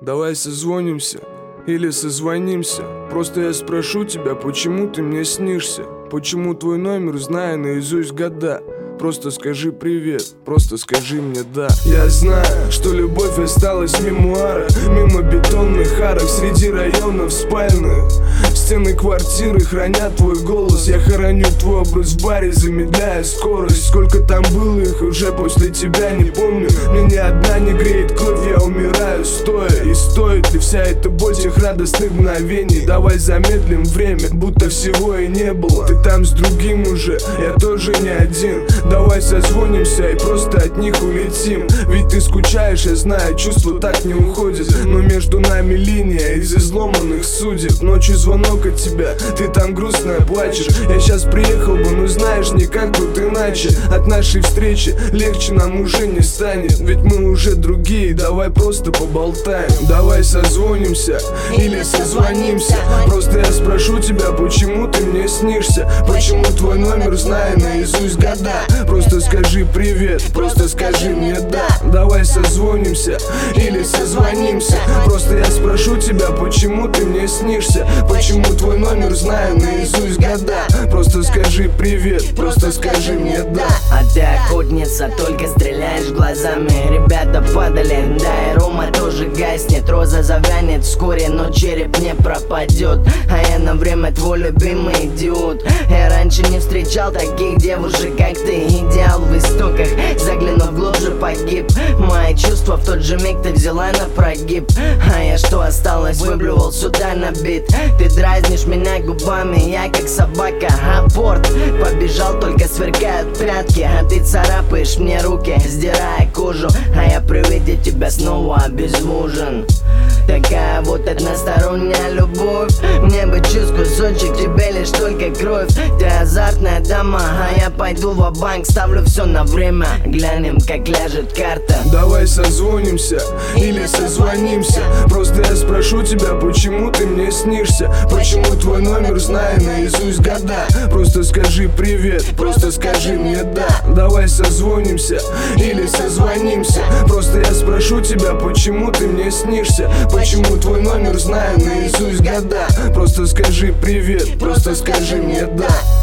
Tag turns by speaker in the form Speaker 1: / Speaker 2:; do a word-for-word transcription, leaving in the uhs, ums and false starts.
Speaker 1: Давай созвонимся или созвонимся. Просто я спрошу тебя, почему ты мне снишься. Почему твой номер знаю наизусть года. Просто скажи привет, просто скажи мне да. Я знаю, что любовь осталась мемуара, мимо бетонных арок, среди районов спальных. Стены квартиры хранят твой голос. Я хороню твой образ в баре, замедляя скорость. Сколько там было их уже после тебя не помню. Мне ни одна не греет кровь, я умираю стоя. И стоит ли вся эта боль тех радостных мгновений? Давай замедлим время, будто всего и не было. Ты там с другим уже, я тоже не один. Давай созвонимся и просто от них улетим. Ведь ты скучаешь, я знаю, чувство так не уходит. Но между нами линия из изломанных судеб. Ночью звонок от тебя, ты там грустно плачешь. Я сейчас приехал бы, но знаешь, никак тут иначе. От нашей встречи легче нам уже не станет. Ведь мы уже другие, давай просто поболтаем. Давай созвонимся или созвонимся. Просто я спрошу тебя, почему ты мне снишься. Почему твой номер знаю наизусть года. Просто скажи привет, просто скажи мне да. Давай созвонимся или созвонимся. Просто я спрошу тебя, почему ты мне снишься. Почему твой номер знаю наизусть года. Просто скажи привет, просто скажи мне да.
Speaker 2: А ты охотница, только стреляешь глазами. Ребята падали, да и Рома тоже гаснет. Роза завянет вскоре, но череп не пропадет. А я на время твой любимый идиот. Я раньше не встречал таких девушек, как ты. Идеал в истоках, заглянув глубже погиб. Мои чувства в тот же миг ты взяла на прогиб. А я что осталось, выблювал сюда на бит. Ты дразнишь меня губами, я как собака. Апорт, побежал, только сверкают прятки. А ты царапаешь мне руки, сдирая кожу. А я при виде тебя снова обезвожен. Такая вот односторонняя любовь. Мне бы чувств кусочек, тебе лишь только кровь. Ты азартная дама, а я пойду ва-банк. Ставлю все на время, глянем, как ляжет карта.
Speaker 1: Давай созвонимся или созвонимся. Просто я спрошу тебя, почему ты мне снишься. Почему твой номер знаю наизусть года. Просто скажи привет, просто скажи мне да. Давай созвонимся или созвонимся. Просто я спрошу тебя, почему ты мне снишься. Почему твой номер знаю наизусть года. Просто скажи привет, просто скажи мне да.